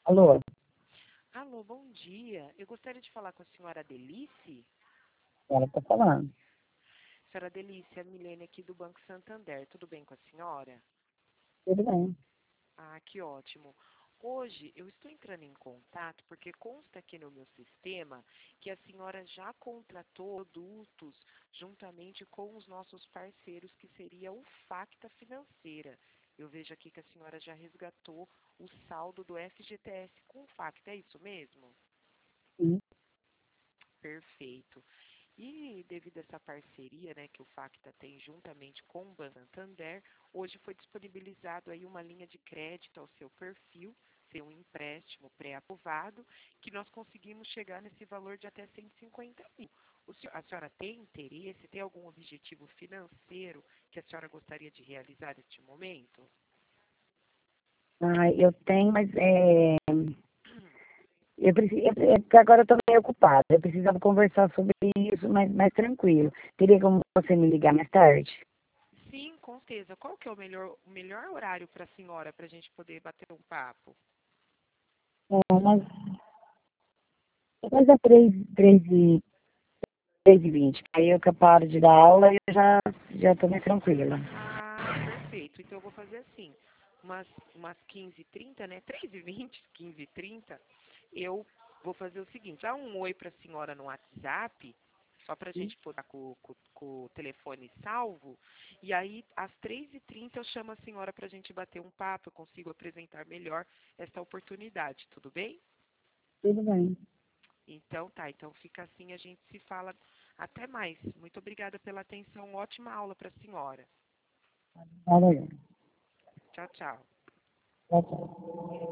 Alô, Alô, bom dia. Eu gostaria de falar com a senhora Delice. ela tá falando. Senhora Delice, a Milene aqui do Banco Santander. Tudo bem com a senhora? Tudo bem. Ah, que ótimo. Hoje eu estou entrando em contato porque consta aqui no meu sistema que a senhora já contratou produtos juntamente com os nossos parceiros, que seria o Facta Financeira. Eu vejo aqui que a senhora já resgatou o saldo do FGTS com o Facta, é isso mesmo? Sim. Perfeito. E devido a essa parceria, né, que o Facta tem juntamente com o Banco Santander, hoje foi disponibilizado aí uma linha de crédito ao seu perfil, ser um empréstimo pré-aprovado, que nós conseguimos chegar nesse valor de até 150 mil. A senhora tem interesse, tem algum objetivo financeiro que a senhora gostaria de realizar neste momento? Ah, eu tenho, mas eu preciso, é porque agora eu tô meio ocupada. Eu precisava conversar sobre isso mais tranquilo. Teria como você me ligar mais tarde? Sim, com certeza. Qual que é o melhor horário para a senhora, para a gente poder bater um papo? Mas é 3h20. Aí eu que paro de dar aula e eu já tô mais tranquila. Ah, perfeito. Então eu vou fazer assim, umas 15h30, né? 3h20, 15h30, eu vou fazer o seguinte, dá um oi para a senhora no WhatsApp, só para a gente poder com o telefone salvo, e aí às 3h30 eu chamo a senhora para a gente bater um papo, eu consigo apresentar melhor essa oportunidade, tudo bem? Tudo bem. Então tá, então fica assim, a gente se fala. Até mais. Muito obrigada pela atenção, ótima aula para a senhora. Valeu. Tchau, tchau. Tchau, tchau.